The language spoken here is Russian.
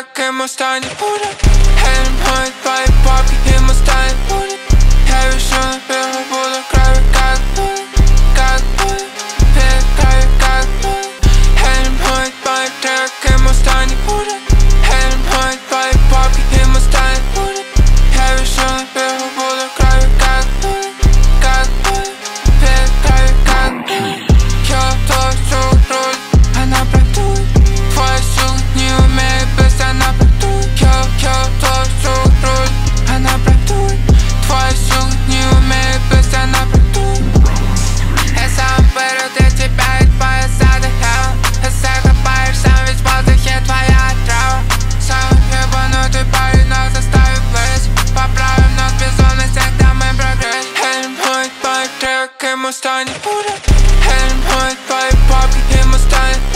трек, ему станет хуже. Хелен твои папки, ему станет хуже. Я вешу на первую, буду крови, как будет, как будет, перед крови, как будет. Хелен твои трек, ему станет хуже. Хелен твои папки, ему станет хуже. Я вешу на первую, буду крови, как будет, перед крови, как будет. Я тоже руль, она продует. Твоя сила не умеет, без она продует. Я тоже руль, она продует. Твоя сила не умеет, без она продует. Я сам вперед, я тебя и твоя задыхала. Ты закопаешь сам, ведь в воздухе твоя трава. Самый ебанутый парень нас заставит влезть. Поправим нас безумность, тогда мы прогресс. Хелен твой трек, ему станет хуже. Хелен твои папки, ему станет